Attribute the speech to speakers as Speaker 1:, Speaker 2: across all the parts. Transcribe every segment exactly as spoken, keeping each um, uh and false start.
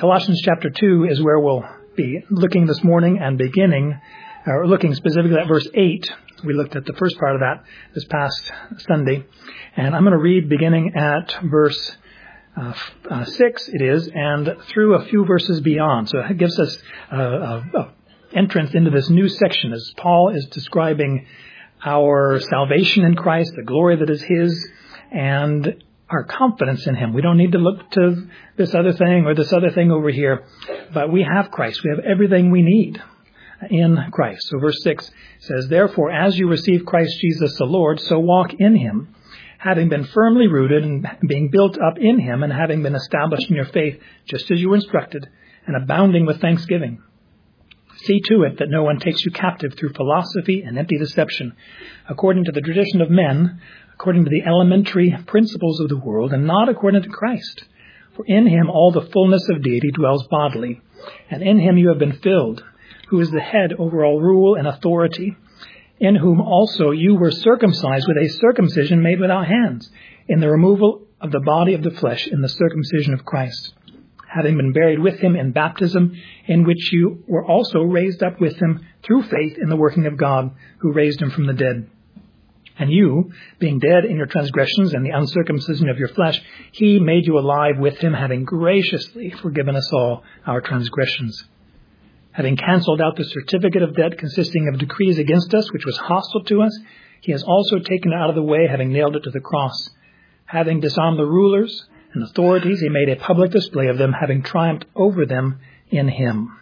Speaker 1: Colossians chapter two is where we'll be looking this morning and beginning, or looking specifically at verse eight. We looked at the first part of that this past Sunday. And I'm going to read beginning at verse uh, uh, six, it is, and through a few verses beyond. So it gives us a, a, a entrance into this new section as Paul is describing our salvation in Christ, the glory that is His, and our confidence in Him. We don't need to look to this other thing or this other thing over here, but we have Christ. We have everything we need in Christ. So verse six says, "Therefore, as you receive Christ Jesus the Lord, so walk in Him, having been firmly rooted and being built up in Him, and having been established in your faith, just as you were instructed, and abounding with thanksgiving. See to it that no one takes you captive through philosophy and empty deception, according to the tradition of men, according to the elementary principles of the world, and not according to Christ. For in Him all the fullness of deity dwells bodily, and in Him you have been filled, who is the head over all rule and authority, in whom also you were circumcised with a circumcision made without hands, in the removal of the body of the flesh, in the circumcision of Christ, having been buried with Him in baptism, in which you were also raised up with Him through faith in the working of God, who raised Him from the dead. And you, being dead in your transgressions and the uncircumcision of your flesh, He made you alive with Him, having graciously forgiven us all our transgressions, having cancelled out the certificate of debt consisting of decrees against us, which was hostile to us. He has also taken it out of the way, having nailed it to the cross. Having disarmed the rulers and authorities, He made a public display of them, having triumphed over them in Him."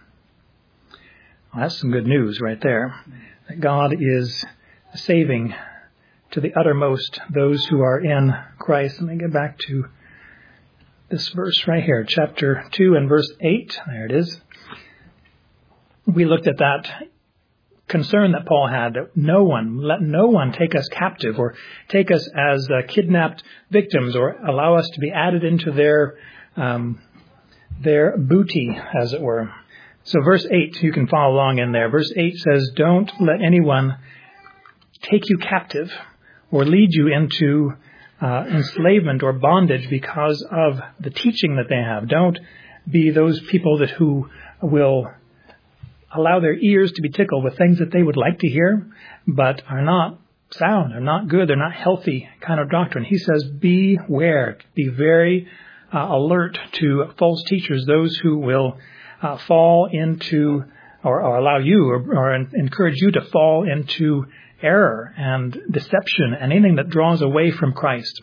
Speaker 1: Well, that's some good news right there. That God is saving to the uttermost those who are in Christ. Let me get back to this verse right here, chapter two and verse eight. There it is. We looked at that concern that Paul had, that no one, let no one take us captive or take us as uh, kidnapped victims or allow us to be added into their um, their booty, as it were. So verse eight, you can follow along in there. Verse eight says, "Don't let anyone take you captive or lead you into uh, enslavement or bondage because of the teaching that they have. Don't be those people that who will allow their ears to be tickled with things that they would like to hear, but are not sound, are not good, they're not healthy kind of doctrine." He says, beware, be very uh, alert to false teachers, those who will uh, fall into, or, or allow you, or, or encourage you to fall into error and deception, and anything that draws away from Christ.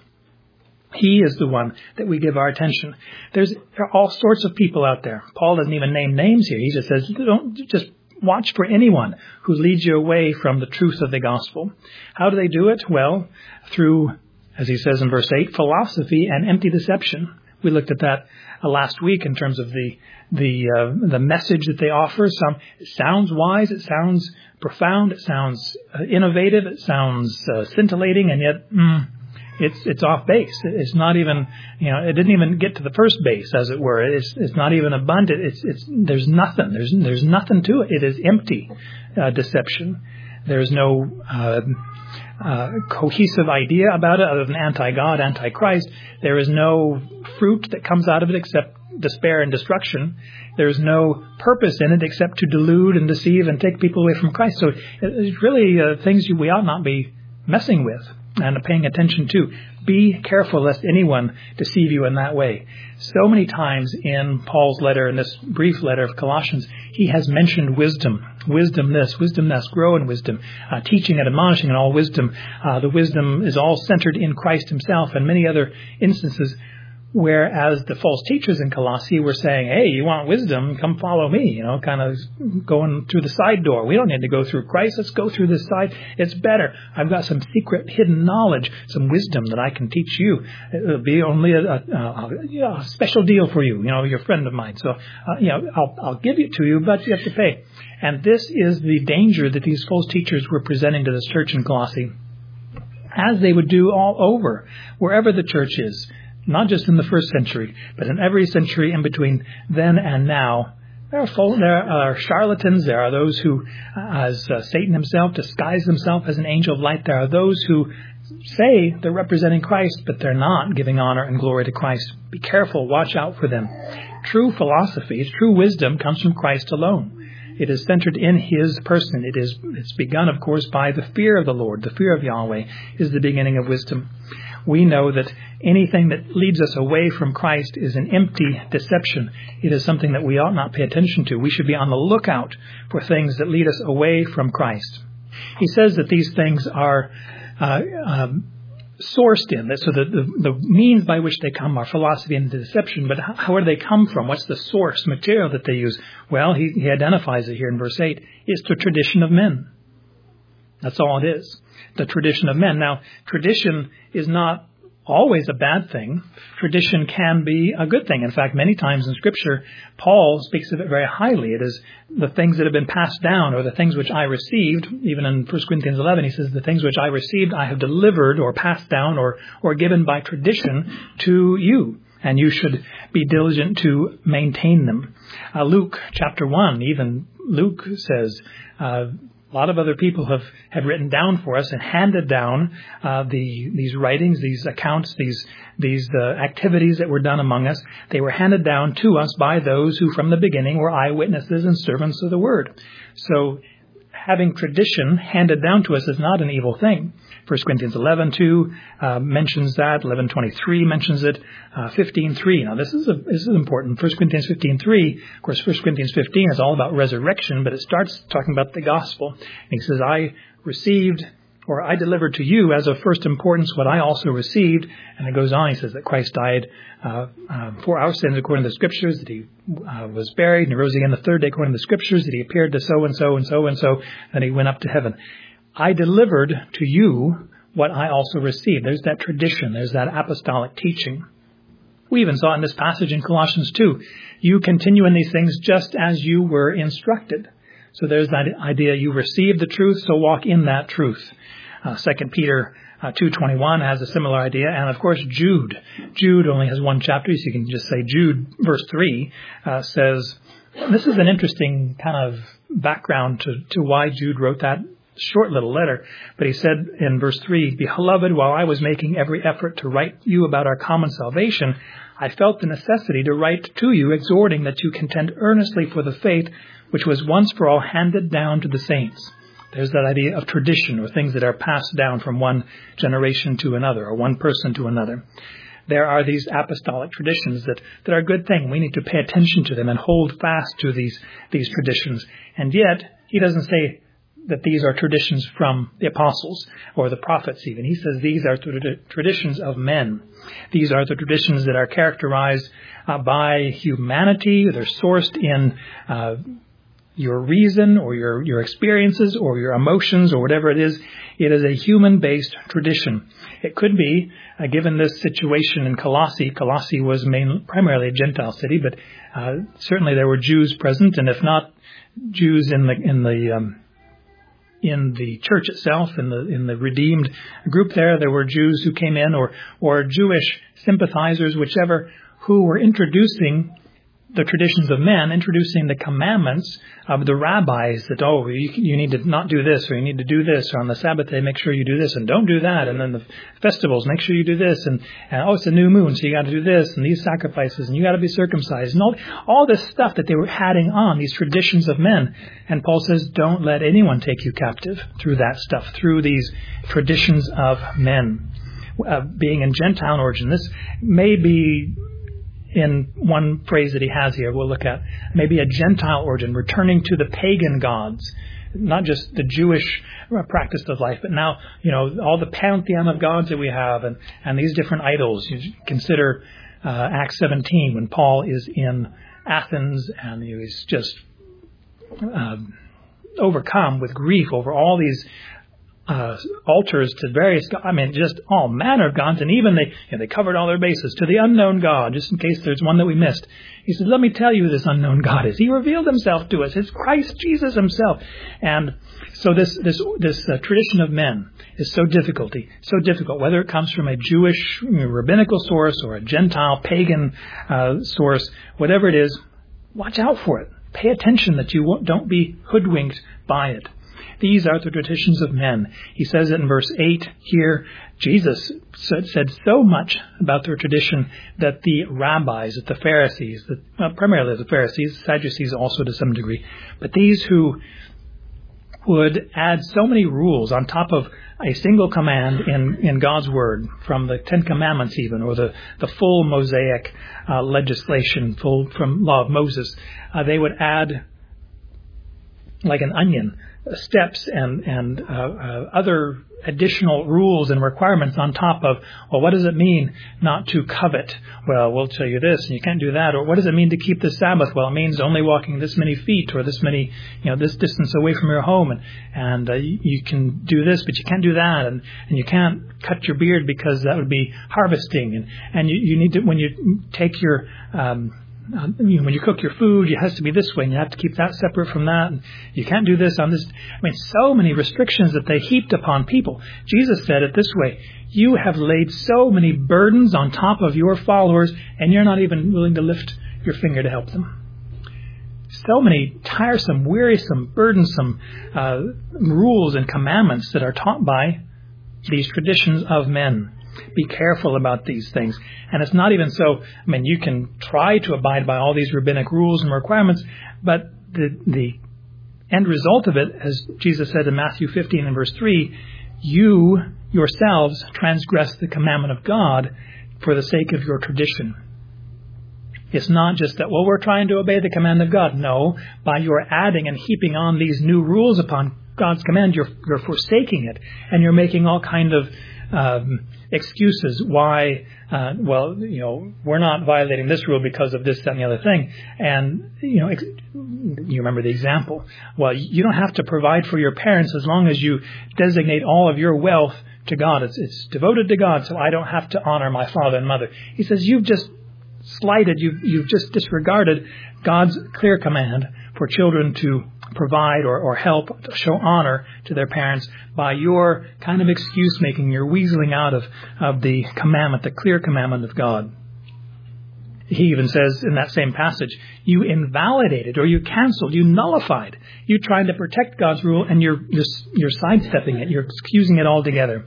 Speaker 1: He is the one that we give our attention. There's there are all sorts of people out there. Paul doesn't even name names here. He just says, don't just watch for anyone who leads you away from the truth of the gospel. How do they do it? Well, through, as he says in verse eight, philosophy and empty deception. We looked at that uh, last week in terms of the the uh, the message that they offer. Some it sounds wise, it sounds profound, it sounds uh, innovative, it sounds uh, scintillating, and yet mm, it's it's off base. It's not even, you know, it didn't even get to the first base, as it were. It's it's not even abundant. It's it's there's nothing. There's there's nothing to it. It is empty uh, deception. There's no uh, uh, cohesive idea about it other than anti-God, anti-Christ. There is no fruit that comes out of it except despair and destruction. There's no purpose in it except to delude and deceive and take people away from Christ. So it's really uh, things we ought not be messing with and paying attention to. Be careful lest anyone deceive you in that way. So many times in Paul's letter, in this brief letter of Colossians, he has mentioned wisdom. Wisdom this, wisdom this, grow in wisdom, uh, teaching and admonishing in all wisdom. Uh, the wisdom is all centered in Christ himself, and many other instances. Whereas the false teachers in Colossae were saying, hey, you want wisdom, come follow me, you know, kind of going through the side door. We don't need to go through Christ. Let's go through this side. It's better. I've got some secret hidden knowledge, some wisdom that I can teach you. It'll be only a, a, a, a special deal for you. You know, you're a friend of mine. So, uh, you know, I'll, I'll give it to you, but you have to pay. And this is the danger that these false teachers were presenting to this church in Colossae, as they would do all over, wherever the church is. Not just in the first century, but in every century in between then and now. There are, full, there are charlatans. There are those who, as uh, Satan himself, disguise himself as an angel of light. There are those who say they're representing Christ, but they're not giving honor and glory to Christ. Be careful. Watch out for them. true philosophy, true wisdom comes from Christ alone. It is centered in His person. It is, it's begun, of course, by the fear of the Lord. The fear of Yahweh is the beginning of wisdom. We know that anything that leads us away from Christ is an empty deception. It is something that we ought not pay attention to. We should be on the lookout for things that lead us away from Christ. He says that these things are uh, um, sourced in this, so the, the, the means by which they come are philosophy and deception, but how, how do they come from? What's the source material that they use? Well, he, he identifies it here in verse eight. It's the tradition of men. That's all it is. The tradition of men. Now, tradition is not always a bad thing. Tradition can be a good thing. In fact, many times in Scripture, Paul speaks of it very highly. It is the things that have been passed down, or the things which I received. Even in First Corinthians eleven, he says, the things which I received I have delivered or passed down or, or given by tradition to you. And you should be diligent to maintain them. Uh, Luke chapter one, even Luke says, uh, a lot of other people have, have written down for us and handed down uh, the these writings, these accounts, these these uh, activities that were done among us. They were handed down to us by those who from the beginning were eyewitnesses and servants of the word. So having tradition handed down to us is not an evil thing. First Corinthians eleven two uh, mentions that. eleven twenty-three mentions it. Uh, fifteen three. Now this is a, this is important. First Corinthians fifteen three. Of course, First Corinthians fifteen is all about resurrection, but it starts talking about the gospel. And he says, "I received, or I delivered to you as of first importance what I also received." And it goes on. He says that Christ died uh, uh, for our sins according to the Scriptures, that He uh, was buried and He rose again the third day according to the Scriptures, that He appeared to so and so and so and so, and He went up to heaven. I delivered to you what I also received. There's that tradition. There's that apostolic teaching. We even saw in this passage in Colossians two, you continue in these things just as you were instructed. So there's that idea, you received the truth, so walk in that truth. Uh, Second Peter uh, two twenty-one has a similar idea. And of course, Jude. Jude only has one chapter, so you can just say Jude, verse three, uh, says, this is an interesting kind of background to, to why Jude wrote that short little letter. But he said in verse three, "Beloved, while I was making every effort to write you about our common salvation, I felt the necessity to write to you, exhorting that you contend earnestly for the faith which was once for all handed down to the saints." There's that idea of tradition, or things that are passed down from one generation to another, or one person to another. There are these apostolic traditions that, that are a good thing. We need to pay attention to them and hold fast to these, these traditions. And yet, he doesn't say that these are traditions from the apostles or the prophets even. He says these are tra- traditions of men. These are the traditions that are characterized uh, by humanity. They're sourced in uh, your reason or your, your experiences or your emotions or whatever it is. It is a human-based tradition. It could be, uh, given this situation in Colossae, Colossae was main, primarily a Gentile city, but uh, certainly there were Jews present, and if not Jews in the in the um, in the church itself, in the in the redeemed group there, there were Jews who came in, or or Jewish sympathizers, whichever, who were introducing the traditions of men, introducing the commandments of the rabbis that, oh, you, you need to not do this, or you need to do this, or on the Sabbath day, make sure you do this, and don't do that, and then the festivals, make sure you do this, and, and oh, it's a new moon, so you got to do this, and these sacrifices, and you got to be circumcised, and all, all this stuff that they were adding on, these traditions of men. And Paul says, don't let anyone take you captive through that stuff, through these traditions of men. Uh, being in Gentile origin, this may be, in one phrase that he has here, we'll look at, maybe a Gentile origin, returning to the pagan gods, not just the Jewish practice of life, but now, you know, all the pantheon of gods that we have, and, and these different idols. You consider uh, Acts seventeen, when Paul is in Athens, and he's just uh, overcome with grief over all these Uh, altars to various, I mean, just all manner of gods, and even they, you know, they covered all their bases to the unknown God, just in case there's one that we missed. He said, let me tell you who this unknown God is. He revealed himself to us. It's Christ Jesus himself. And so this this this uh, tradition of men is so difficult, so difficult, whether it comes from a Jewish, you know, rabbinical source or a Gentile pagan uh, source, whatever it is, watch out for it. Pay attention that you won't, don't be hoodwinked by it. These are the traditions of men. He says it in verse eight here. Jesus said, said so much about their tradition that the rabbis, that the Pharisees, that, well, primarily the Pharisees, Sadducees also to some degree, but these who would add so many rules on top of a single command in, in God's Word, from the Ten Commandments even, or the, the full Mosaic uh, legislation full from Law of Moses, uh, they would add, like an onion, uh, steps and, and uh, uh, other additional rules and requirements on top of, well, what does it mean not to covet? Well, we'll tell you this, and you can't do that. Or what does it mean to keep the Sabbath? Well, it means only walking this many feet or this many, you know, this distance away from your home. And, and uh, you, you can do this, but you can't do that. And, and you can't cut your beard because that would be harvesting. And, and you, you need to, when you take your, um, Uh, you know, when you cook your food, it has to be this way, and you have to keep that separate from that, and you can't do this on this. I mean, so many restrictions that they heaped upon people. Jesus said it this way: you have laid so many burdens on top of your followers, and you're not even willing to lift your finger to help them. So many tiresome, wearisome, burdensome uh, rules and commandments that are taught by these traditions of men. Be careful about these things. And it's not even so, I mean, you can try to abide by all these rabbinic rules and requirements, but the the end result of it, as Jesus said in Matthew fifteen and verse three, you yourselves transgress the commandment of God for the sake of your tradition. It's not just that, well, we're trying to obey the command of God. No, by your adding and heaping on these new rules upon God's command, you're, you're forsaking it, and you're making all kind of Um, excuses why, uh, well, you know, we're not violating this rule because of this, that, and the other thing. And, you know, ex- you remember the example. Well, you don't have to provide for your parents as long as you designate all of your wealth to God. It's, it's devoted to God, so I don't have to honor my father and mother. He says you've just slighted, you've, you've just disregarded God's clear command for children to provide or, or help, show honor to their parents by your kind of excuse making, your weaseling out of, of the commandment, the clear commandment of God. He even says in that same passage, you invalidated or you canceled, you nullified. You're trying to protect God's rule and you're, you're, you're sidestepping it, you're excusing it altogether.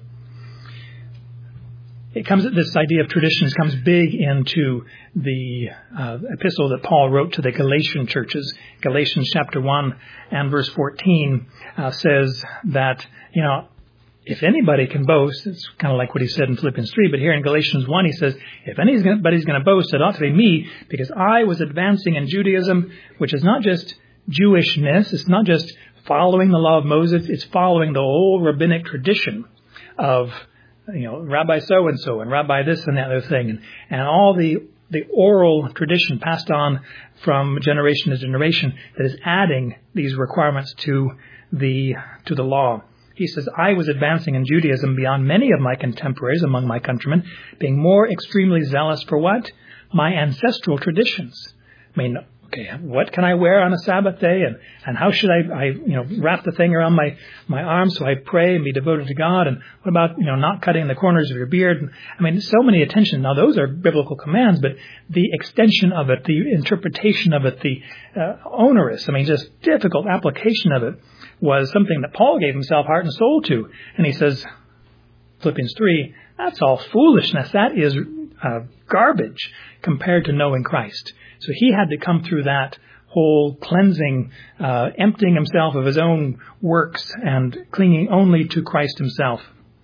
Speaker 1: It comes, this idea of traditions comes big into the uh, epistle that Paul wrote to the Galatian churches. Galatians chapter one and verse fourteen uh, says that, you know, if anybody can boast, it's kind of like what he said in Philippians three, but here in Galatians one he says, if anybody's going to boast, it ought to be me, because I was advancing in Judaism, which is not just Jewishness, it's not just following the law of Moses, it's following the whole rabbinic tradition of, you know, Rabbi so-and-so and Rabbi this and that other thing. And, and all the, the oral tradition passed on from generation to generation that is adding these requirements to the, to the law. He says, I was advancing in Judaism beyond many of my contemporaries among my countrymen, being more extremely zealous for what? My ancestral traditions. I mean, okay, what can I wear on a Sabbath day, and, and how should I, I, you know, wrap the thing around my, my arm so I pray and be devoted to God? And what about, you know, not cutting the corners of your beard? And, I mean, so many attention. Now, those are biblical commands, but the extension of it, the interpretation of it, the uh, onerous, I mean, just difficult application of it was something that Paul gave himself heart and soul to. And he says, Philippians three, that's all foolishness. That is uh, garbage compared to knowing Christ. So he had to come through that whole cleansing, uh, emptying himself of his own works and clinging only to Christ himself.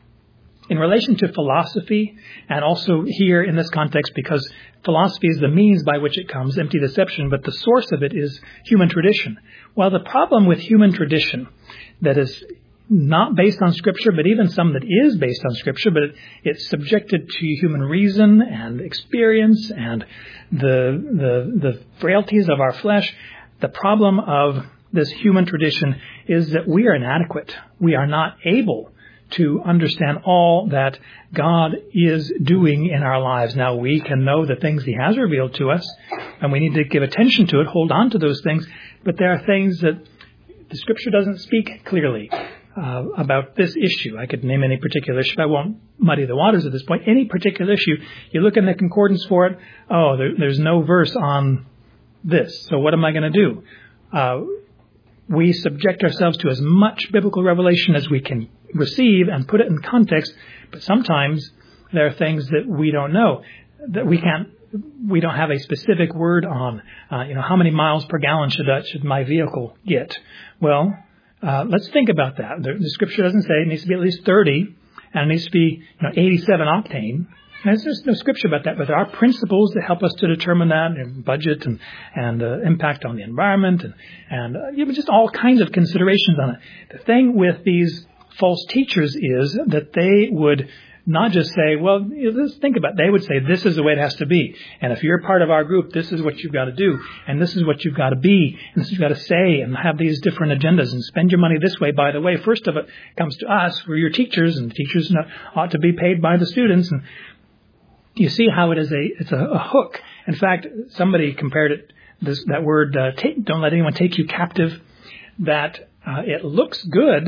Speaker 1: In relation to philosophy, and also here in this context, because philosophy is the means by which it comes, empty deception, but the source of it is human tradition. Well, the problem with human tradition that is not based on Scripture, but even some that is based on Scripture, but it, it's subjected to human reason and experience and the, the the frailties of our flesh. The problem of this human tradition is that we are inadequate. We are not able to understand all that God is doing in our lives. Now, we can know the things He has revealed to us, and we need to give attention to it, hold on to those things, but there are things that the Scripture doesn't speak clearly Uh, about this issue. I could name any particular issue. I won't muddy the waters at this point. Any particular issue, you look in the concordance for it, oh, there, there's no verse on this. So what am I going to do? Uh, we subject ourselves to as much biblical revelation as we can receive and put it in context, but sometimes there are things that we don't know, that we can't, we don't have a specific word on. Uh, you know, how many miles per gallon should that, should my vehicle get? Well, uh, let's think about that. The, the scripture doesn't say it needs to be at least thirty, and it needs to be, you know, eighty-seven octane. There's, there's no scripture about that, but there are principles that help us to determine that, and budget and, and uh, impact on the environment, and, and uh, you know, just all kinds of considerations on it. The thing with these false teachers is that they would not just say, well, you know, let's think about it. They would say, this is the way it has to be. And if you're part of our group, this is what you've got to do. And this is what you've got to be. And this is what you've got to say, and have these different agendas and spend your money this way. By the way, first of it comes to us. We're your teachers, and teachers ought to be paid by the students. And you see how it is a, it's a, a hook. In fact, somebody compared it, this, that word, uh, take, don't let anyone take you captive, that uh, it looks good,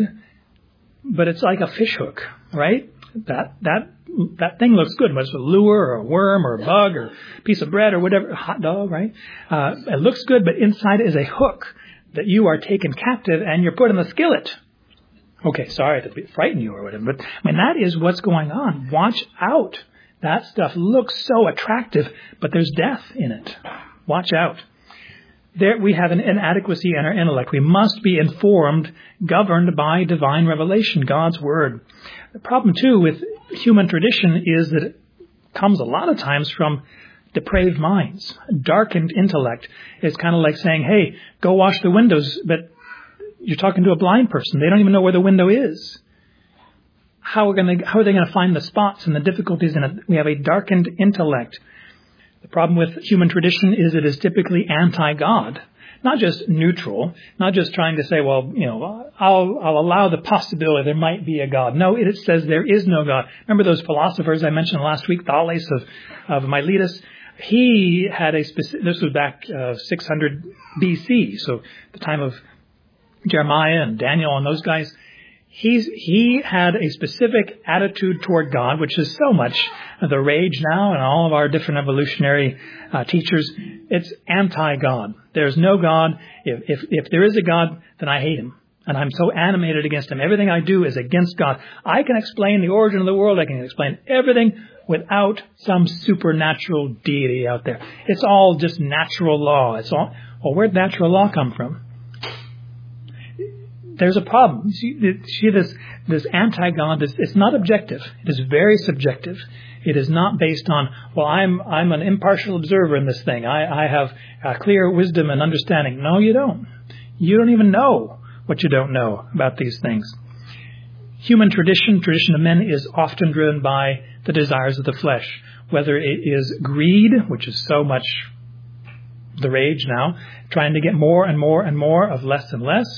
Speaker 1: but it's like a fish hook, right? That that that thing looks good, whether it's a lure or a worm or a bug or a piece of bread or whatever, a hot dog, right? Uh, it looks good, but inside is a hook that you are taken captive and you're put in the skillet. Okay, sorry to frighten you or whatever, but I mean, that is what's going on. Watch out. That stuff looks so attractive, but there's death in it. Watch out. There we have an inadequacy in our intellect. We must be informed, governed by divine revelation, God's word. The problem, too, with human tradition is that it comes a lot of times from depraved minds, darkened intellect. It's kind of like saying, hey, go wash the windows, but you're talking to a blind person. They don't even know where the window is. How are, gonna, how are they going to find the spots and the difficulties in it? We have a darkened intellect. The problem with human tradition is it is typically anti-God, not just neutral, not just trying to say, well, you know, I'll, I'll allow the possibility there might be a God. No, it says there is no God. Remember those philosophers I mentioned last week, Thales of, of Miletus? He had a specific, this was back uh, six hundred B C, so the time of Jeremiah and Daniel and those guys. He's, he had a specific attitude toward God, which is so much the rage now in all of our different evolutionary uh, teachers. It's anti-God. There's no God. If, if, if there is a God, then I hate him. And I'm so animated against him. Everything I do is against God. I can explain the origin of the world. I can explain everything without some supernatural deity out there. It's all just natural law. It's all, well, where'd natural law come from? There's a problem. See, see this, this anti-God, this, it's not objective. It is very subjective. It is not based on, well, I'm, I'm an impartial observer in this thing. I, I have uh, clear wisdom and understanding. No, you don't. You don't even know what you don't know about these things. Human tradition, tradition of men, is often driven by the desires of the flesh, whether it is greed, which is so much the rage now, trying to get more and more and more of less and less.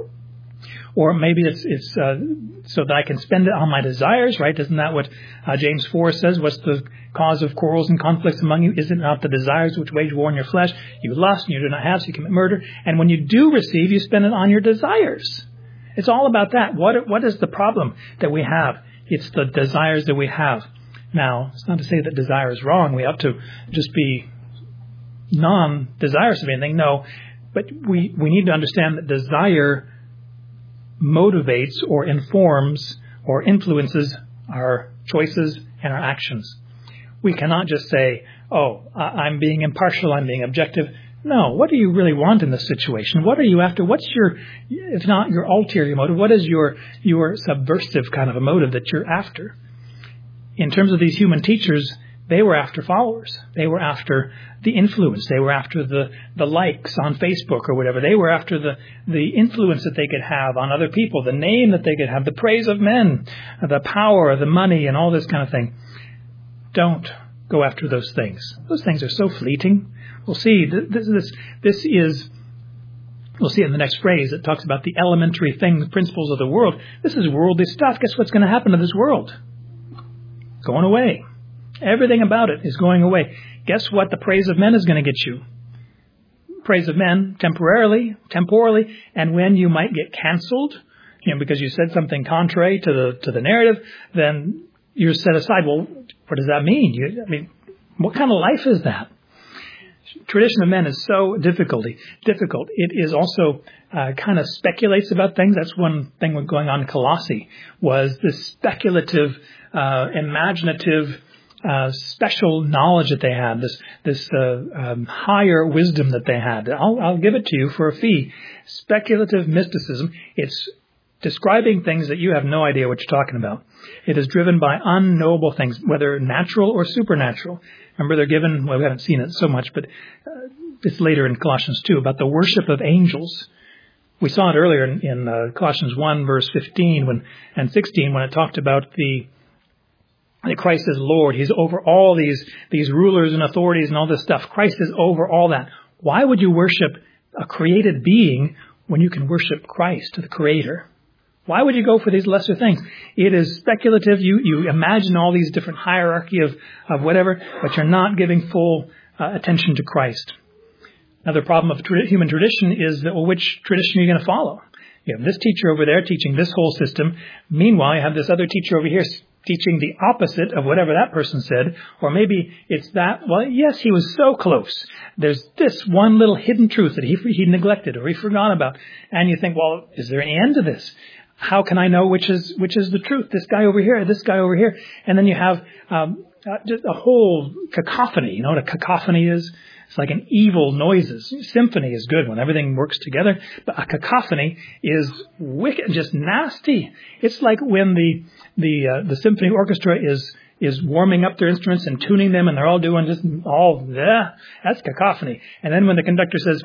Speaker 1: Or maybe it's, it's uh, so that I can spend it on my desires, right? Isn't that what uh, James four says? What's the cause of quarrels and conflicts among you? Is it not the desires which wage war in your flesh? You lust and you do not have, so you commit murder. And when you do receive, you spend it on your desires. It's all about that. What What is the problem that we have? It's the desires that we have. Now, it's not to say that desire is wrong. We ought to just be non-desirous of anything. No, but we, we need to understand that desire motivates or informs or influences our choices and our actions. We cannot just say, oh, I'm being impartial, I'm being objective. No, what do you really want in this situation? What are you after? What's your, if not your ulterior motive, what is your, your subversive kind of a motive that you're after? In terms of these human teachers, they were after followers. They were after the influence. They were after the, the likes on Facebook or whatever. They were after the, the influence that they could have on other people, the name that they could have, the praise of men, the power, the money, and all this kind of thing. Don't go after those things. Those things are so fleeting. We'll see. This, this, this is, we'll see it in the next phrase. It talks about the elementary things, principles of the world. This is worldly stuff. Guess what's going to happen to this world? Going away. Everything about it is going away. Guess what the praise of men is going to get you? Praise of men temporarily, temporally, and when you might get canceled, you know, because you said something contrary to the to the narrative, then you're set aside. Well, what does that mean? You, I mean, what kind of life is that? tradition of men is so difficulty, difficult. It is also uh, kind of speculates about things. That's one thing going on in Colossae, was this speculative, uh, imaginative, uh, special knowledge that they had, this this uh, um, higher wisdom that they had. I'll, I'll give it to you for a fee. Speculative mysticism. It's describing things that you have no idea what you're talking about. It is driven by unknowable things, whether natural or supernatural. Remember, they're given, well, we haven't seen it so much, but uh, it's later in Colossians two, about the worship of angels. We saw it earlier in, in uh, Colossians one, verse fifteen when and sixteen, when it talked about the that Christ is Lord. He's over all these, these rulers and authorities and all this stuff. Christ is over all that. Why would you worship a created being when you can worship Christ, the Creator? Why would you go for these lesser things? It is speculative. You you imagine all these different hierarchy of, of whatever, but you're not giving full uh, attention to Christ. Another problem of tra- human tradition is that, well, which tradition are you going to follow? You have this teacher over there teaching this whole system. Meanwhile, you have this other teacher over here teaching the opposite of whatever that person said. Or maybe it's that, well, yes, he was so close. There's this one little hidden truth that he he neglected or he forgot about. And you think, well, is there any end to this? How can I know which is which is the truth? This guy over here, this guy over here. And then you have um, uh, just a whole cacophony. You know what a cacophony is? It's like an evil noises. Symphony is good when everything works together. But a cacophony is wicked, just nasty. It's like when the the uh, the symphony orchestra is is warming up their instruments and tuning them, and they're all doing just all, yeah, that's cacophony. And then when the conductor says,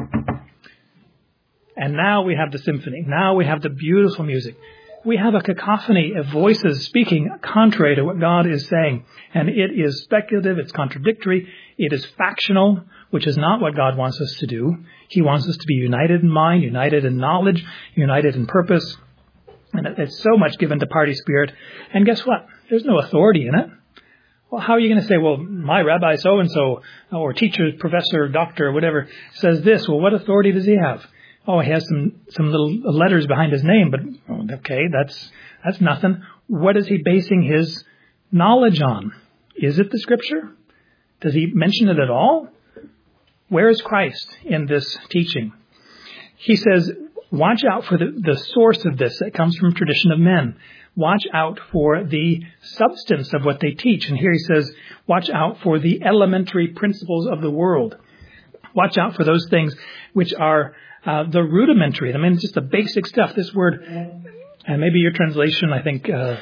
Speaker 1: and now we have the symphony. Now we have the beautiful music. We have a cacophony of voices speaking contrary to what God is saying. And it is speculative. It's contradictory. It is factional, which is not what God wants us to do. He wants us to be united in mind, united in knowledge, united in purpose. And it's so much given to party spirit. And guess what? There's no authority in it. Well, how are you going to say, well, my rabbi so-and-so, or teacher, professor, doctor, whatever, says this? Well, what authority does he have? Oh, he has some, some little letters behind his name, but okay, that's, that's nothing. What is he basing his knowledge on? Is it the Scripture? Does he mention it at all? Where is Christ in this teaching? He says, watch out for the, the source of this that comes from tradition of men. Watch out for the substance of what they teach. And here he says, watch out for the elementary principles of the world. Watch out for those things which are Uh, the rudimentary. I mean, it's just the basic stuff. This word, and maybe your translation, I think, uh,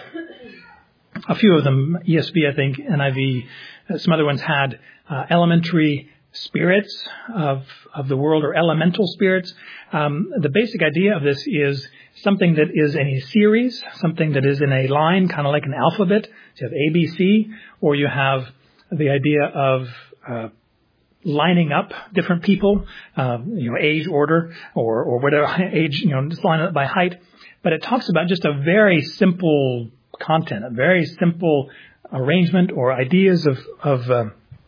Speaker 1: a few of them, E S V, I think, N I V, uh, some other ones had uh, elementary spirits of of the world, or elemental spirits. Um, the basic idea of this is something that is in a series, something that is in a line, kind of like an alphabet. So you have A, B, C, or you have the idea of uh, lining up different people, uh, you know, age order or, or whatever age, you know, just line it up by height. But it talks about just a very simple content, a very simple arrangement or ideas of, of, uh,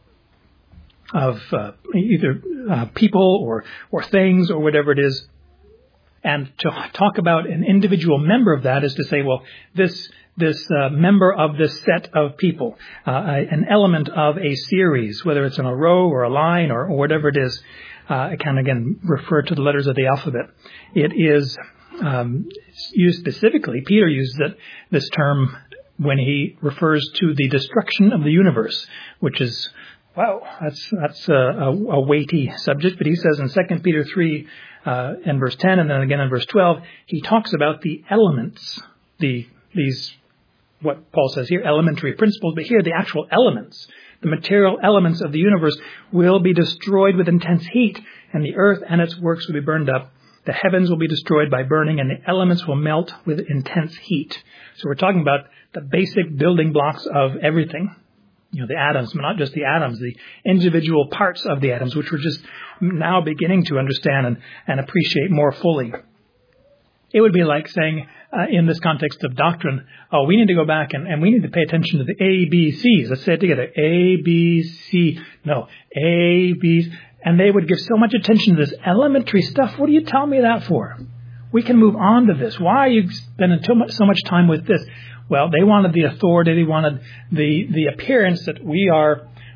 Speaker 1: of, uh, either, uh, people or, or things or whatever it is. And to talk about an individual member of that is to say, well, this, this uh, member of this set of people, uh, an element of a series, whether it's in a row or a line or, or whatever it is. Uh, it can, again, refer to the letters of the alphabet. It is um, used specifically, Peter uses it, this term when he refers to the destruction of the universe, which is, wow, that's, that's a, a, a weighty subject. But he says in Second Peter three, uh, in verse ten, and then again in verse twelve, he talks about the elements, the these what Paul says here, elementary principles, but here the actual elements, the material elements of the universe will be destroyed with intense heat, and the earth and its works will be burned up. The heavens will be destroyed by burning, and the elements will melt with intense heat. So we're talking about the basic building blocks of everything. You know, the atoms, but not just the atoms, the individual parts of the atoms, which we're just now beginning to understand and, and appreciate more fully. It would be like saying, uh, in this context of doctrine, oh, we need to go back and, and we need to pay attention to the A, B, C's. Let's say it together. A, B, C. No, A, B. And they would give so much attention to this elementary stuff. What are you telling me that for? We can move on to this. Why are you spending so much, so much time with this? Well, they wanted the authority. They wanted the, the appearance that we are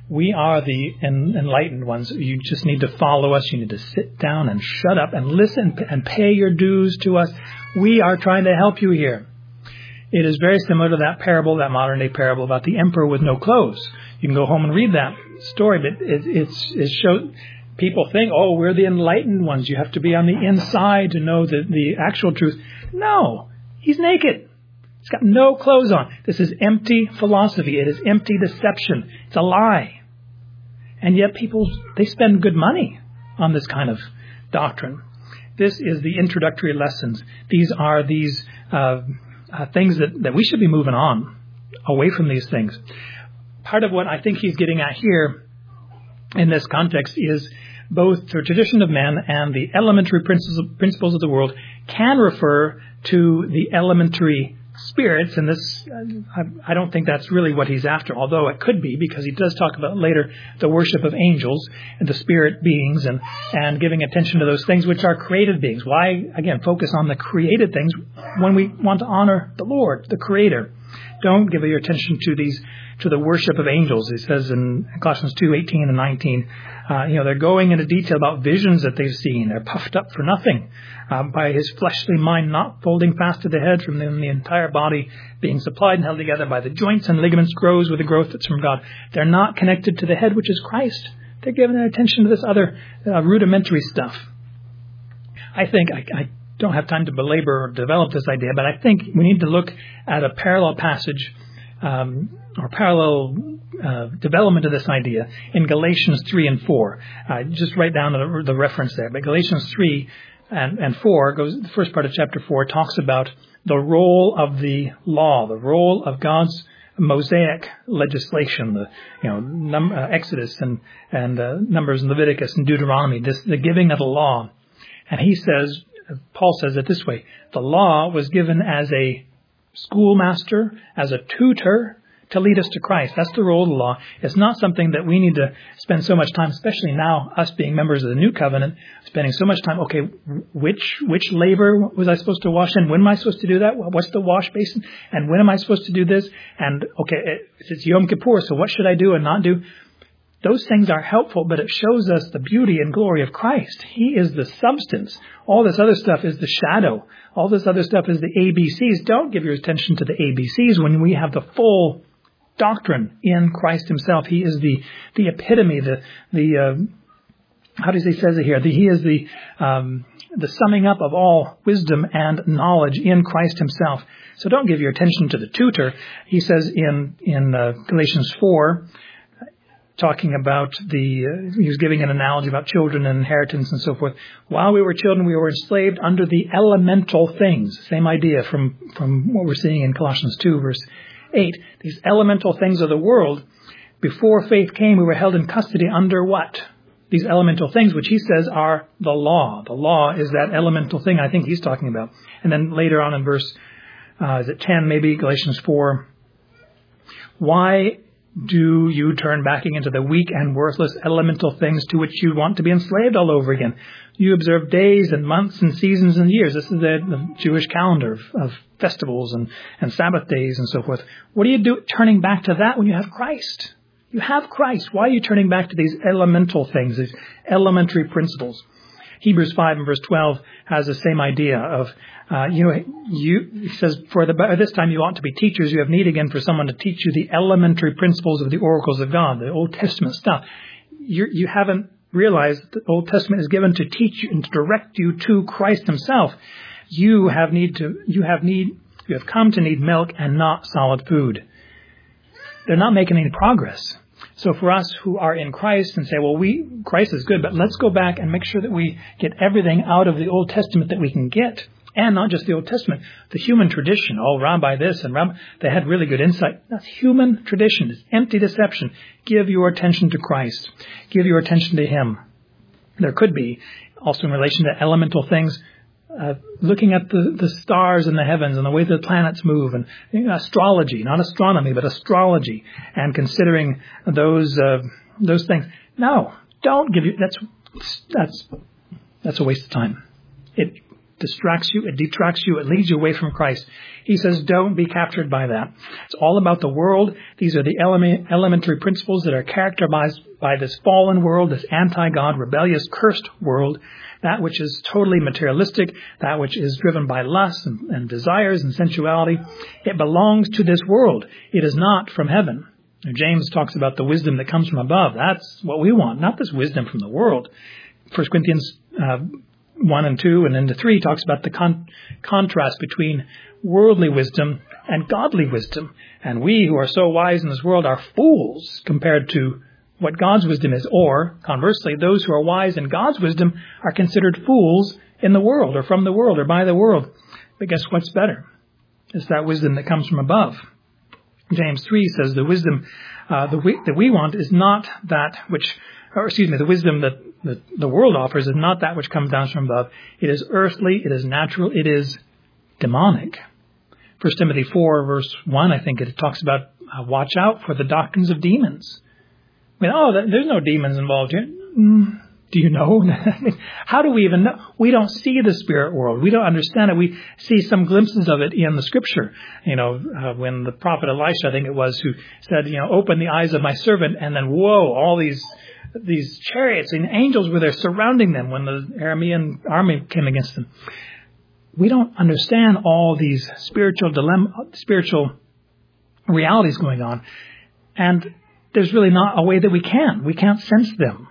Speaker 1: We are the en- enlightened ones. You just need to follow us. You need to sit down and shut up and listen and pay your dues to us. We are trying to help you here. It is very similar to that parable, that modern day parable about the emperor with no clothes. You can go home and read that story, but it, it's, it shows, people think, oh, we're the enlightened ones. You have to be on the inside to know the, the actual truth. No, he's naked. He's got no clothes on. This is empty philosophy. It is empty deception. It's a lie. And yet people, they spend good money on this kind of doctrine. This is the introductory lessons. These are these uh, uh, things that, that we should be moving on, away from these things. Part of what I think he's getting at here in this context is both the tradition of men and the elementary principles, principles of the world can refer to the elementary spirits, and this, I don't think that's really what he's after, although it could be, because he does talk about later the worship of angels and the spirit beings and, and giving attention to those things which are created beings. Why, again, focus on the created things when we want to honor the Lord, the Creator? Don't give your attention to these, to the worship of angels. He says in Colossians two, eighteen and nineteen, uh, you know, they're going into detail about visions that they've seen. They're puffed up for nothing uh, by his fleshly mind, not folding fast to the head, from them the entire body being supplied and held together by the joints and ligaments grows with the growth that's from God. They're not connected to the head, which is Christ. They're giving their attention to this other uh, rudimentary stuff. I think, I, I don't have time to belabor or develop this idea, but I think we need to look at a parallel passage um, or parallel uh, development of this idea in Galatians three and four. Uh, just write down the, the reference there. But Galatians three and, and four, goes, the first part of chapter four talks about the role of the law, the role of God's Mosaic legislation, the you know num, uh, Exodus and and uh, Numbers and Leviticus and Deuteronomy, this the giving of the law. And he says, Paul says it this way: the law was given as a schoolmaster, as a tutor, to lead us to Christ. That's the role of the law. It's not something that we need to spend so much time, especially now, us being members of the new covenant, spending so much time, okay, which which laver was I supposed to wash in? When am I supposed to do that? What's the wash basin? And when am I supposed to do this? And, okay, it's Yom Kippur, so what should I do and not do? Those things are helpful, but it shows us the beauty and glory of Christ. He is the substance. All this other stuff is the shadow. All this other stuff is the A B Cs. Don't give your attention to the A B Cs when we have the full doctrine in Christ himself. He is the, the epitome, the, the, uh, how does he says it here? The, he is the, um, the summing up of all wisdom and knowledge in Christ himself. So don't give your attention to the tutor. He says in, in, uh, Galatians four, talking about the, uh, he was giving an analogy about children and inheritance and so forth. While we were children, we were enslaved under the elemental things. Same idea from, from what we're seeing in Colossians two, verse eight. These elemental things of the world. Before faith came, we were held in custody under what? These elemental things, which he says are the law. The law is that elemental thing I think he's talking about. And then later on in verse, uh, is it ten, maybe, Galatians four. Why do you turn back into the weak and worthless elemental things to which you want to be enslaved all over again? You observe days and months and seasons and years. This is the, the Jewish calendar of, of festivals and, and Sabbath days and so forth. What do you do turning back to that when you have Christ? You have Christ. Why are you turning back to these elemental things, these elementary principles? Hebrews five and verse twelve has the same idea of, uh, you know, you, he says, for the, by this time you ought to be teachers. You have need again for someone to teach you the elementary principles of the oracles of God, the Old Testament stuff. You're, you haven't realized that the Old Testament is given to teach you and to direct you to Christ himself. You have need to, you have need, you have come to need milk and not solid food. They're not making any progress. So for us who are in Christ and say, well, we Christ is good, but let's go back and make sure that we get everything out of the Old Testament that we can get. And not just the Old Testament, the human tradition. Oh, Rabbi this and Rabbi, they had really good insight. That's human tradition. It's empty deception. Give your attention to Christ. Give your attention to him. There could be, also in relation to elemental things, Uh, looking at the, the stars in the heavens and the way the planets move, and you know, astrology, not astronomy, but astrology, and considering those uh, those things. No, don't give you. That's that's that's a waste of time. It distracts you, it detracts you, it leads you away from Christ. He says, don't be captured by that. It's all about the world. These are the element, elementary principles that are characterized by this fallen world, this anti-God, rebellious, cursed world, that which is totally materialistic, that which is driven by lust and, and desires and sensuality. It belongs to this world. It is not from heaven. James talks about the wisdom that comes from above. That's what we want, not this wisdom from the world. First Corinthians uh, one and two and then the three talks about the con- contrast between worldly wisdom and godly wisdom. And we who are so wise in this world are fools compared to what God's wisdom is. Or, conversely, those who are wise in God's wisdom are considered fools in the world or from the world or by the world. But guess what's better? It's that wisdom that comes from above. James three says the wisdom uh, the we, that we want is not that which, or excuse me, the wisdom that the, the world offers is not that which comes down from above. It is earthly, it is natural, it is demonic. First Timothy four, verse one, I think it talks about uh, watch out for the doctrines of demons. I mean, oh, there's no demons involved here. Mm, do you know? How do we even know? We don't see the spirit world. We don't understand it. We see some glimpses of it in the scripture. You know, uh, when the prophet Elisha, I think it was, who said, you know, open the eyes of my servant, and then, whoa, all these these chariots and angels were there surrounding them when the Aramean army came against them. We don't understand all these spiritual dilemma, spiritual realities going on. And there's really not a way that we can. We can't sense them.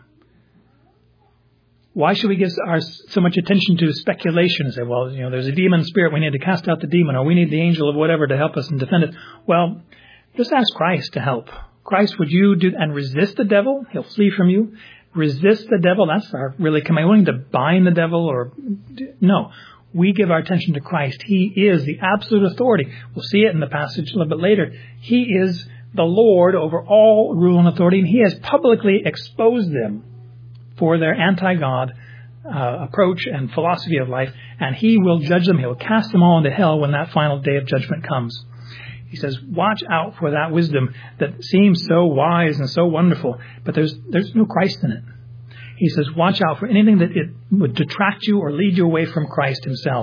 Speaker 1: Why should we give our, so much attention to speculation and say, well, you know, there's a demon spirit, we need to cast out the demon, or we need the angel of whatever to help us and defend it? Well, just ask Christ to help. Christ, would you do and resist the devil? He'll flee from you. Resist the devil. That's our really command. We don't need to bind the devil or no. We give our attention to Christ. He is the absolute authority. We'll see it in the passage a little bit later. He is the Lord over all rule and authority, and He has publicly exposed them for their anti-God uh, approach and philosophy of life, and He will judge them. He will cast them all into hell when that final day of judgment comes. He says, watch out for that wisdom that seems so wise and so wonderful, but there's there's no Christ in it. He says, watch out for anything that it would detract you or lead you away from Christ Himself.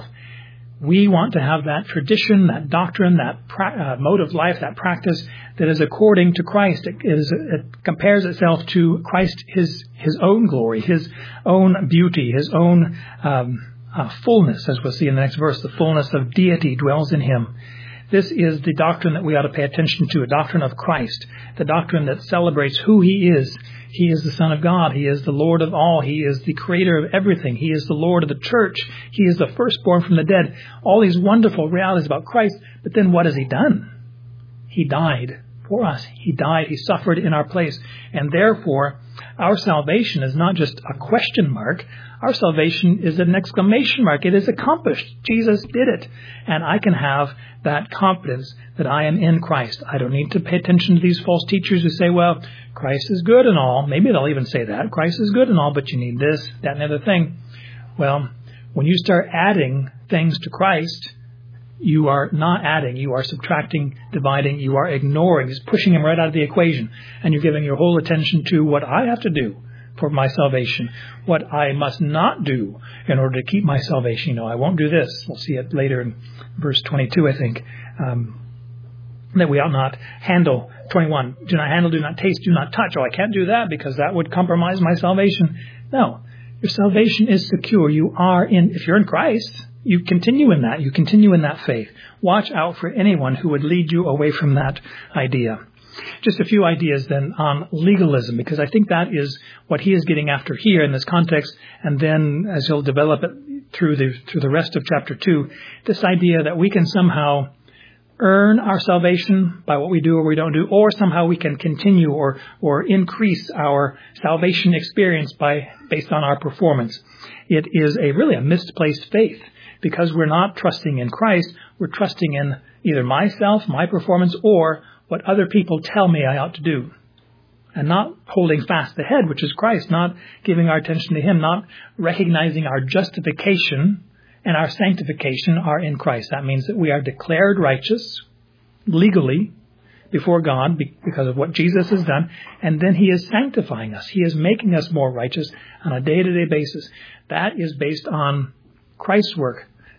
Speaker 1: We want to have that tradition, that doctrine, that pra- uh, mode of life, that practice that is according to Christ. It, is, it compares itself to Christ, His His own glory, His own beauty, His own um, uh, fullness, as we'll see in the next verse. The fullness of deity dwells in Him. This is the doctrine that we ought to pay attention to, a doctrine of Christ, the doctrine that celebrates who He is. He is the Son of God. He is the Lord of all. He is the Creator of everything. He is the Lord of the church. He is the firstborn from the dead. All these wonderful realities about Christ. But then what has He done? He died for us. He died. He suffered in our place. And therefore, our salvation is not just a question mark. Our salvation is an exclamation mark. It is accomplished. Jesus did it. And I can have that confidence that I am in Christ. I don't need to pay attention to these false teachers who say, well, Christ is good and all. Maybe they'll even say that. Christ is good and all, but you need this, that, and the other thing. Well, when you start adding things to Christ, you are not adding. You are subtracting, dividing. You are ignoring, just pushing Him right out of the equation. And you're giving your whole attention to what I have to do for my salvation, what I must not do in order to keep my salvation. You know, I won't do this. We'll see it later in verse twenty-two, I think, um, that we ought not handle. twenty-one, do not handle, do not taste, do not touch. Oh, I can't do that because that would compromise my salvation. No, your salvation is secure. You are in, if you're in Christ, you continue in that. You continue in that faith. Watch out for anyone who would lead you away from that idea. Just a few ideas then on legalism, because I think that is what he is getting after here in this context. And then as he'll develop it through the through the rest of chapter two, this idea that we can somehow earn our salvation by what we do or we don't do, or somehow we can continue or or increase our salvation experience by based on our performance. It is a really a misplaced faith, because we're not trusting in Christ. We're trusting in either myself, my performance, or what other people tell me I ought to do. And not holding fast the head, which is Christ, not giving our attention to Him, not recognizing our justification and our sanctification are in Christ. That means that we are declared righteous legally before God because of what Jesus has done. And then He is sanctifying us. He is making us more righteous on a day-to-day basis. That is based on Christ's work,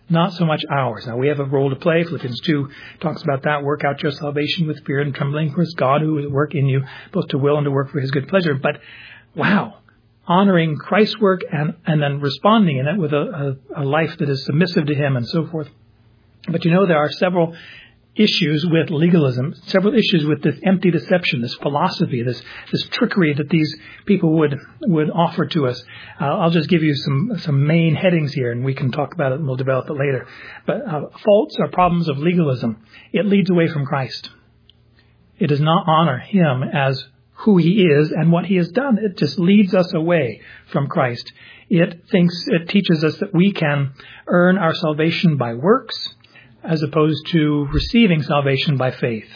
Speaker 1: not so much ours. Now, we have a role to play. Philippians two talks about that. Work out your salvation with fear and trembling, for it's God who will work in you, both to will and to work for his good pleasure. But, wow, honoring Christ's work and, and then responding in it with a, a, a life that is submissive to him and so forth. But you know, there are several issues with legalism, several issues with this empty deception, this philosophy, this this trickery that these people would would offer to us. Uh, I'll just give you some some main headings here, and we can talk about it and we'll develop it later. But uh, faults or problems of legalism. It leads away from Christ. It does not honor him as who he is and what he has done. It just leads us away from Christ. It thinks, it teaches us that we can earn our salvation by works, as opposed to receiving salvation by faith.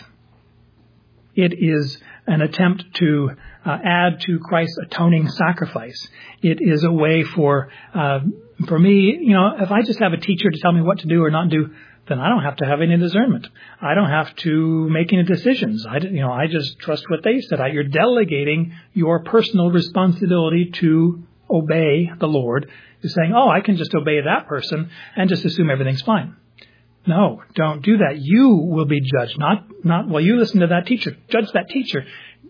Speaker 1: It is an attempt to uh, add to Christ's atoning sacrifice. It is a way for, uh, for me, you know, if I just have a teacher to tell me what to do or not do, then I don't have to have any discernment. I don't have to make any decisions. I, you know, I just trust what they said. I, you're delegating your personal responsibility to obey the Lord. You're saying, oh, I can just obey that person and just assume everything's fine. No, don't do that. You will be judged. Not, not, well, you listen to that teacher. Judge that teacher.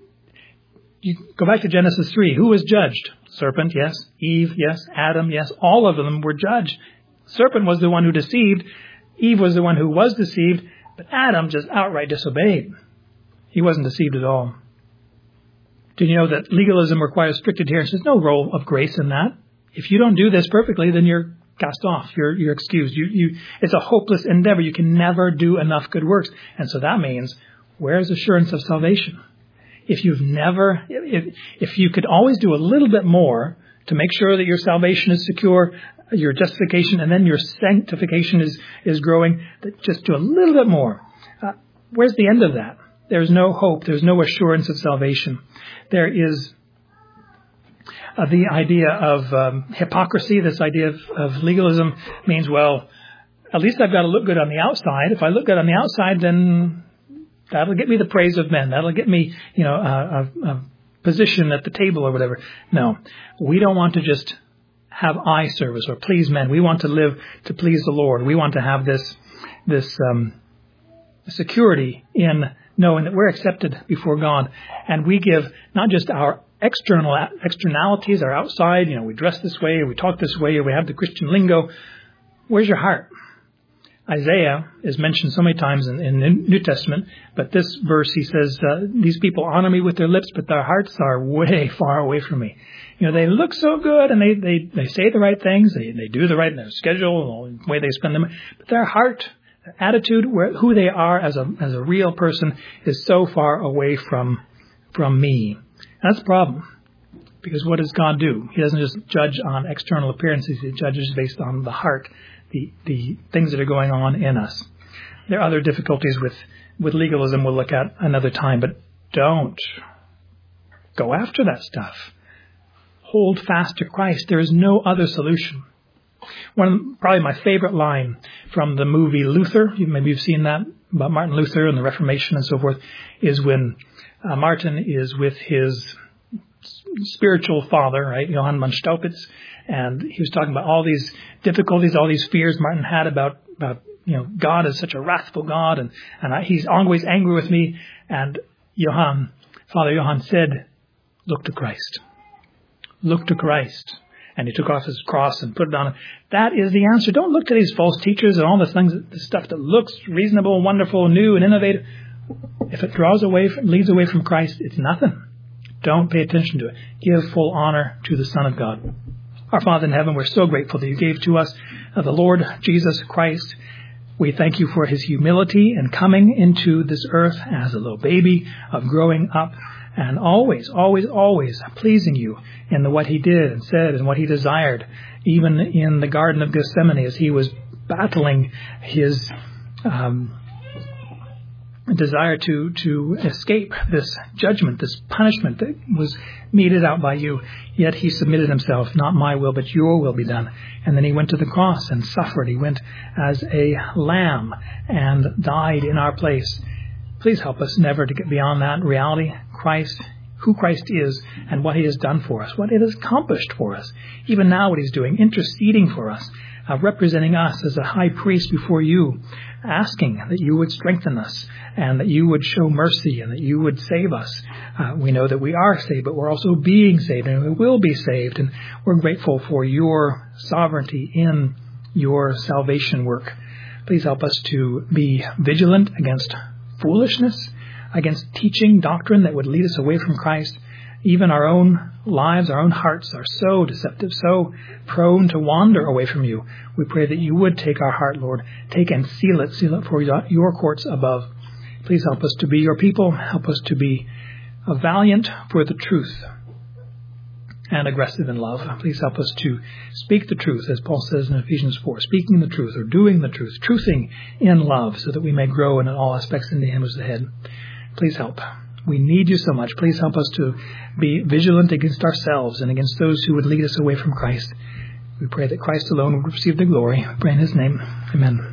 Speaker 1: You go back to Genesis three. Who was judged? Serpent, yes. Eve, yes. Adam, yes. All of them were judged. Serpent was the one who deceived. Eve was the one who was deceived. But Adam just outright disobeyed. He wasn't deceived at all. Did you know that legalism requires strict adherence? There's no role of grace in that. If you don't do this perfectly, then you're cast off. You're, you're excused. You, you, it's a hopeless endeavor. You can never do enough good works. And so that means, where's assurance of salvation? If you've never, if, if you could always do a little bit more to make sure that your salvation is secure, your justification, and then your sanctification is, is growing, just do a little bit more. Uh, where's the end of that? There's no hope. There's no assurance of salvation. There is Uh, the idea of um, hypocrisy, this idea of, of legalism means, well, at least I've got to look good on the outside. If I look good on the outside, then that'll get me the praise of men. That'll get me, you know, a, a, a position at the table or whatever. No, we don't want to just have eye service or please men. We want to live to please the Lord. We want to have this, this um, security in knowing that we're accepted before God. And we give not just our external externalities, our outside, you know, we dress this way, or we talk this way, or we have the Christian lingo. Where's your heart? Isaiah is mentioned so many times in, in the New Testament, but this verse, he says, uh, these people honor me with their lips, but their hearts are way far away from me. You know, they look so good, and they, they, they say the right things, they, they do the right in their schedule, the way they spend them, but their heart, their attitude, where, who they are as a as a real person is so far away from from me. That's a problem, because what does God do? He doesn't just judge on external appearances. He judges based on the heart, the the things that are going on in us. There are other difficulties with, with legalism we'll look at another time, but don't go after that stuff. Hold fast to Christ. There is no other solution. One of the, probably my favorite line from the movie Luther, maybe you've seen that, about Martin Luther and the Reformation and so forth, is when Uh, Martin is with his spiritual father, right, Johann von Staupitz, and he was talking about all these difficulties, all these fears Martin had about, about you know, God is such a wrathful God, and, and I, he's always angry with me. And Johann, Father Johann said, look to Christ. Look to Christ. And he took off his cross and put it on. That is the answer. Don't look to these false teachers and all the things, the stuff that looks reasonable, wonderful, new, and innovative. If it draws away, from, leads away from Christ, it's nothing. Don't pay attention to it. Give full honor to the Son of God. Our Father in heaven, we're so grateful that you gave to us uh, the Lord Jesus Christ. We thank you for his humility and coming into this earth as a little baby, of growing up, and always, always, always pleasing you in the, what he did and said and what he desired, even in the Garden of Gethsemane as he was battling his um desire to, to escape this judgment, this punishment that was meted out by you. Yet he submitted himself, not my will, but your will be done. And then he went to the cross and suffered. He went as a lamb and died in our place. Please help us never to get beyond that reality. Christ, who Christ is and what he has done for us, what it has accomplished for us. Even now what he's doing, interceding for us. uh, representing us as a high priest before you, asking that you would strengthen us and that you would show mercy and that you would save us. Uh, we know that we are saved, but we're also being saved and we will be saved. And we're grateful for your sovereignty in your salvation work. Please help us to be vigilant against foolishness, against teaching doctrine that would lead us away from Christ. Even our own lives, our own hearts are so deceptive, so prone to wander away from you. We pray that you would take our heart, Lord, take and seal it, seal it for your courts above. Please help us to be your people. Help us to be valiant for the truth and aggressive in love. Please help us to speak the truth, as Paul says in Ephesians four, speaking the truth or doing the truth, truthing in love, so that we may grow in all aspects into him as the head. Please help. We need you so much. Please help us to be vigilant against ourselves and against those who would lead us away from Christ. We pray that Christ alone would receive the glory. We pray in his name. Amen.